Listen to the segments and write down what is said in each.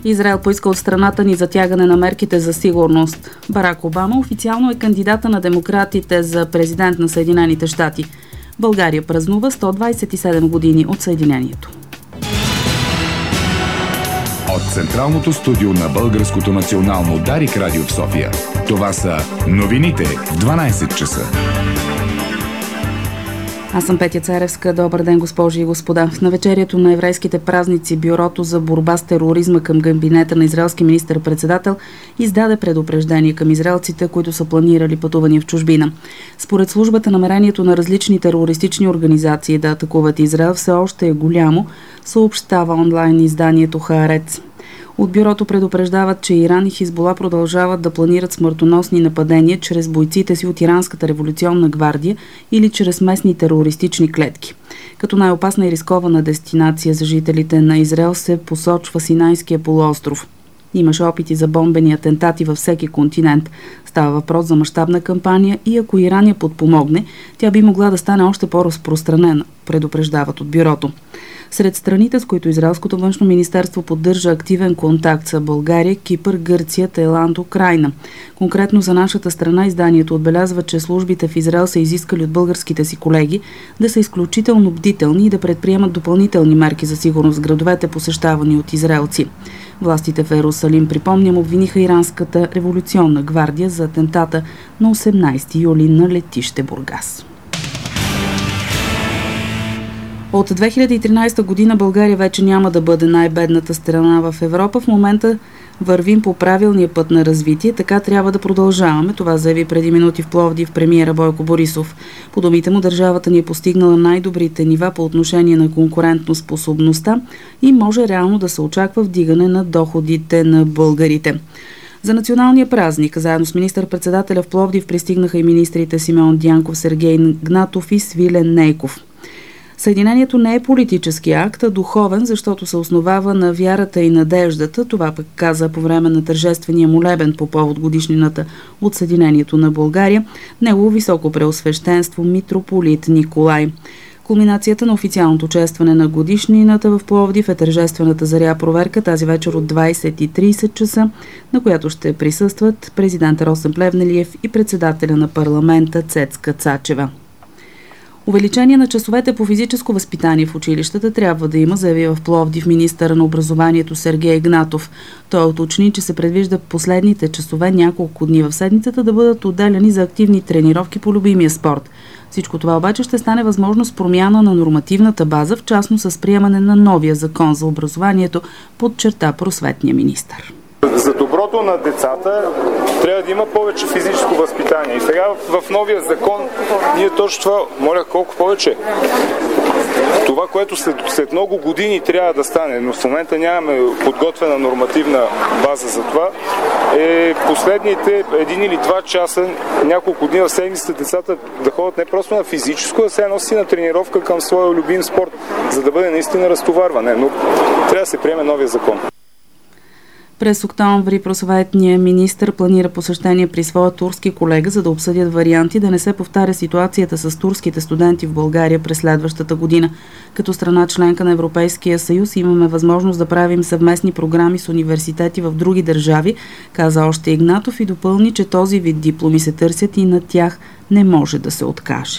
Израел поиска от страната ни затягане на мерките за сигурност. Барак Обама официално е кандидата на демократите за президент на Съединените щати. България празнува 127 години от Съединението. От Централното студио на Българското национално Дарик радио в София. Това са новините в 12 часа. Аз съм Петя Царевска. Добър ден, госпожи и господа. В навечерието на еврейските празници Бюрото за борба с тероризма към кабинета на израелски министър-председател издаде предупреждение към израелците, които са планирали пътувания в чужбина. Според службата, намерението на различни терористични организации да атакуват Израел все още е голямо, съобщава онлайн изданието Хаарец. От бюрото предупреждават, че Иран и Хизбула продължават да планират смъртоносни нападения чрез бойците си от Иранската революционна гвардия или чрез местни терористични клетки. Като най-опасна и рискована дестинация за жителите на Израел се посочва Синайския полуостров. Имаше опити за бомбени атентати във всеки континент. Става въпрос за мащабна кампания и ако Иран я подпомогне, тя би могла да стане още по-разпространена, предупреждават от бюрото. Сред страните, с които израелското външно министерство поддържа активен контакт, са България, Кипър, Гърция, Тайланд, Украйна. Конкретно за нашата страна изданието отбелязва, че службите в Израел са изискали от българските си колеги да са изключително бдителни и да предприемат допълнителни мерки за сигурност в градовете, посещавани от израелци. Властите в Йерусалим, припомням, обвиниха Иранската революционна гвардия за атентата на 18 юли на летище Бургас. От 2013 година България вече няма да бъде най-бедната страна в Европа. В момента вървим по правилния път на развитие, така трябва да продължаваме. Това заяви преди минути в Пловдив премиера Бойко Борисов. По думите му, държавата ни е постигнала най-добрите нива по отношение на конкурентоспособността и може реално да се очаква вдигане на доходите на българите. За националния празник, заедно с министър-председателя в Пловдив пристигнаха и министрите Симеон Дянков, Сергей Гнатов и Свилен Нейков. Съединението не е политически акт, а духовен, защото се основава на вярата и надеждата. Това пък каза по време на тържествения молебен по повод годишнината от Съединението на България негово високо преосвещенство митрополит Николай. Кулминацията на официалното честване на годишнината в Пловдив е тържествената заря проверка тази вечер от 20:30 часа, на която ще присъстват президент Росен Плевнелиев и председателя на парламента Цецка Цачева. Увеличение на часовете по физическо възпитание в училищата трябва да има, заяви в Пловдив министъра на образованието Сергей Гнатов. Той уточни, че се предвижда последните часове няколко дни в седмицата да бъдат отделени за активни тренировки по любимия спорт. Всичко това обаче ще стане възможно с промяна на нормативната база, в частност с приемане на новия закон за образованието, подчерта просветния министър. За доброто на децата трябва да има повече физическо възпитание. И сега в новия закон ние точно това, моля, колко повече. Това, което след много години трябва да стане, но в момента нямаме подготвена нормативна база за това, е последните 1 или 2 часа, няколко дни в седмицата децата да ходят не просто на физическо, а се носи на тренировка към своя любим спорт, за да бъде наистина разтоварване. Но трябва да се приеме новия закон. През октомври просветният министър планира посещение при своя турски колега, за да обсъдят варианти да не се повтаря ситуацията с турските студенти в България през следващата година. Като страна членка на Европейския съюз имаме възможност да правим съвместни програми с университети в други държави, каза още Игнатов и допълни, че този вид дипломи се търсят и на тях не може да се откаже.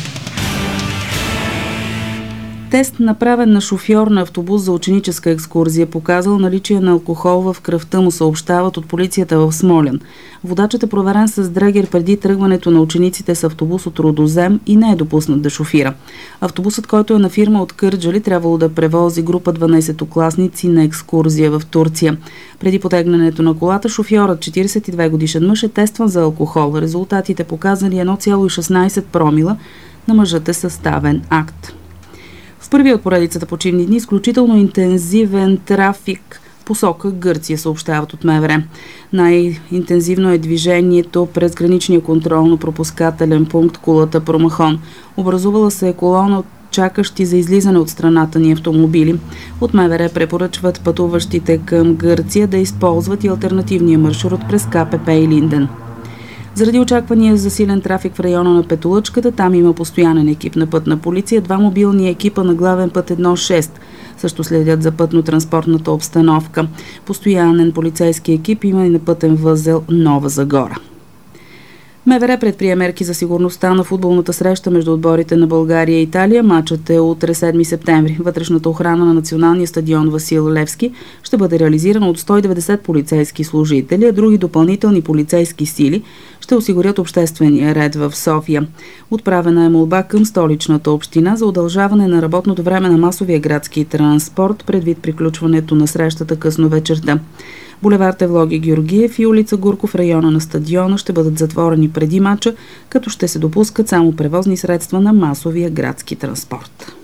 Тест, направен на шофьор на автобус за ученическа екскурзия, показал наличие на алкохол в кръвта му, съобщават от полицията в Смолян. Водачът е проверен с дрегер преди тръгването на учениците с автобус от Рудозем и не е допуснат да шофира. Автобусът, който е на фирма от Кърджали, трябвало да превози група 12-класници на екскурзия в Турция. Преди потегнането на колата, шофьорът, 42 годишен мъж, е тестван за алкохол. Резултатите показали 1,16 промила, на мъжът е съставен акт. В първи от поредицата почивни дни изключително интензивен трафик посока Гърция, съобщават от МВР. Най-интензивно е движението през граничния контролно-пропускателен пункт Кулата Промахон. Образувала се е колона от чакащи за излизане от страната ни автомобили. От МВР препоръчват пътуващите към Гърция да използват и алтернативния маршрут през КПП и Линден. Заради очаквания за силен трафик в района на Петолъчката, там има постоянен екип на пътна полиция, 2 мобилни екипа на главен път 1-6. Също следят за пътно-транспортната обстановка. Постоянен полицейски екип има и на пътен възел Нова Загора. МВР предприе мерки за сигурността на футболната среща между отборите на България и Италия. Матчът е утре 7 септември. Вътрешната охрана на националния стадион Васил Левски ще бъде реализирана от 190 полицейски служители, а други допълнителни полицейски сили ще осигурят обществения ред в София. Отправена е молба към столичната община за удължаване на работното време на масовия градски транспорт предвид приключването на срещата късно вечерта. Булевард Евлоги Георгиев и улица Гурков в района на стадиона ще бъдат затворени преди матча, като ще се допускат само превозни средства на масовия градски транспорт.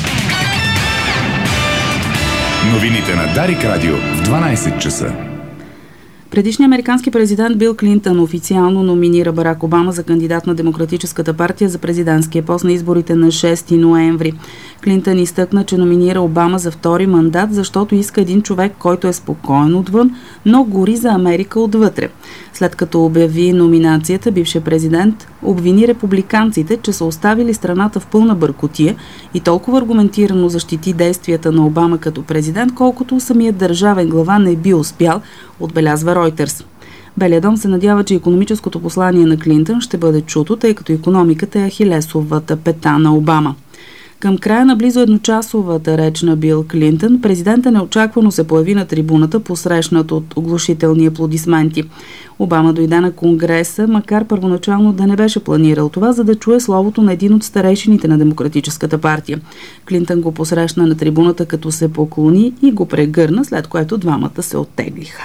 Новините на Дарик Радио в 12 часа. Предишният американски президент Бил Клинтън официално номинира Барак Обама за кандидат на Демократическата партия за президентския пост на изборите на 6 ноември. Клинтън изтъкна, че номинира Обама за втори мандат, защото иска един човек, който е спокоен отвън, но гори за Америка отвътре. След като обяви номинацията, бившият президент обвини републиканците, че са оставили страната в пълна бъркотия и толкова аргументирано защити действията на Обама като президент, колкото самият държавен глава не би успял, отбелязва Reuters. Белия дом се надява, че икономическото послание на Клинтън ще бъде чуто, тъй като икономиката е ахилесовата пета на Обама. Към края на близо едночасовата реч на Бил Клинтън, президента неочаквано се появи на трибуната, посрещнат от оглушителни аплодисменти. Обама дойде на Конгреса, макар първоначално да не беше планирал това, за да чуе словото на един от старейшините на Демократическата партия. Клинтън го посрещна на трибуната, като се поклони и го прегърна, след което двамата се оттеглиха.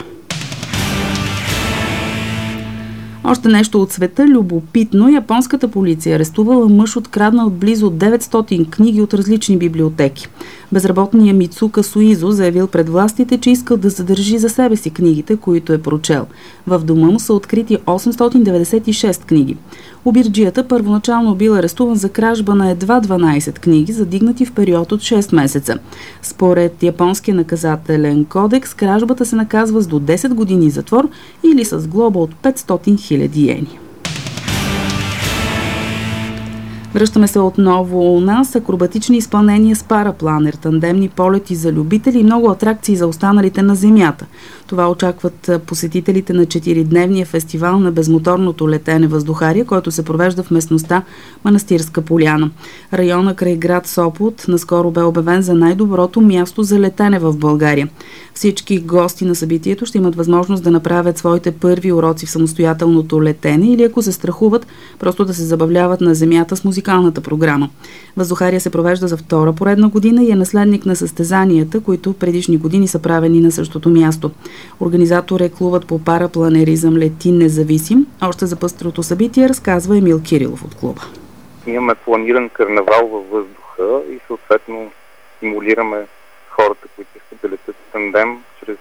Още нещо от света. Любопитно, японската полиция арестувала мъж, откраднал близо 900 книги от различни библиотеки. Безработният Мицука Суизо заявил пред властите, че искал да задържи за себе си книгите, които е прочел. В дома му са открити 896 книги. Обирджията първоначално бил арестуван за кражба на едва 12 книги, задигнати в период от 6 месеца. Според японския наказателен кодекс, кражбата се наказва с до 10 години затвор или с глоба от 500 000 йени. Връщаме се отново у нас. Акробатични изпълнения с парапланер, тандемни полети за любители и много атракции за останалите на Земята. Това очакват посетителите на 4-дневния фестивал на безмоторното летене въздухария, който се провежда в местността Манастирска поляна. Района край град Сопот наскоро бе обявен за най-доброто място за летене в България. Всички гости на събитието ще имат възможност да направят своите първи уроци в самостоятелното летене или, ако се страхуват, просто да се забавляват на земята с музикалната програма. Въздухария се провежда за втора поредна година и е наследник на състезанията, които предишни години са правени на същото място. Организатор е клубът по парапланеризъм Лети независим. Още за пъстрото събитие разказва Емил Кирилов от клуба. Имаме планиран карнавал във въздуха и съответно стимулираме хората, които искат да летят в тандем, чрез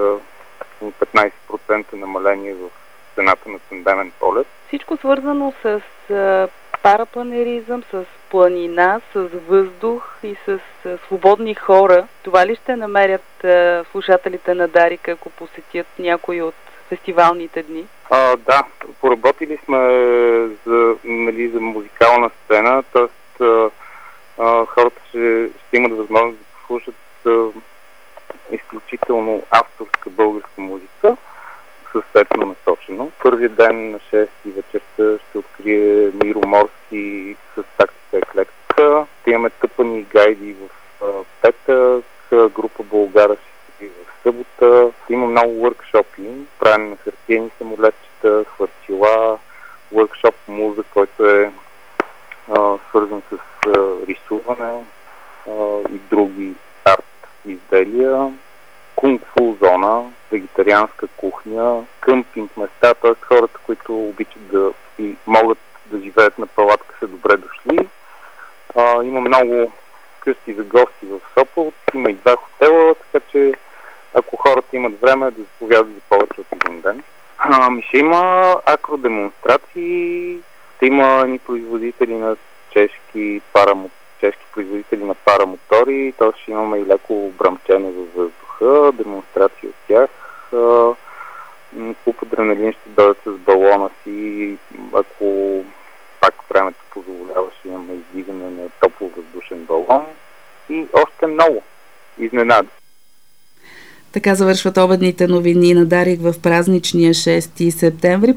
15% намаление в цената на тандемен полет. Всичко свързано с парапланеризъм, с планина, с въздух и с свободни хора. Това ли ще намерят слушателите на Дарик, ако посетят някои от фестивалните дни? Да, поработили сме за музикална сцена, т.е. хората ще имат възможност да послушат изключително авторска българска музика, съответно насочено. Първият ден на 6 вечерта ще открие Миро Морски с тактика еклектика. Ще имаме тъпани гайди в петък, група Болгара ще в събота. Има много въркшопи, правене на хартиени самолетчета, хвърчила, въркшоп по муза, който е свързан с рисуване и други арт изделия. Кунг-фу зона, вегетарианска кухня, къмпинг места, т.е. хората, които обичат да и могат да живеят на палатка, са добре дошли. Има много къщи за гости в Сопот, има и 2 хотела, така че ако хората имат време, да заповядат за повече от един ден. Ще има акродемонстрации, ще има ни производители на чешки производители на парамотори, т.е. ще имаме и леко бръмчене във въздуха, демонстрации от тях. Куп адреналин ще дойдат с балона си, ако пак времето позволява, ще имаме издигане на топло въздушен балон и още много. изненада. Така завършват обедните новини на Дарик в празничния 6 септември.